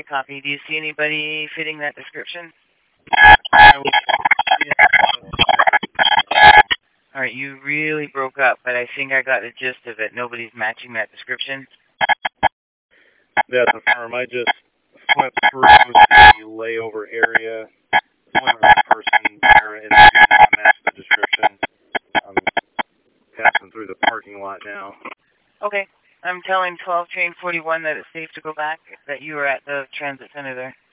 Copy. Do you see anybody fitting that description? All right, you really broke up, but I think I got the gist of it. Nobody's matching that description. That's a firm. I just went through the layover area, went with the person there, and did not match the description. I'm passing through the parking lot now. Okay. I'm telling 12 train 41 that it's safe to go back, that you were at the transit center there.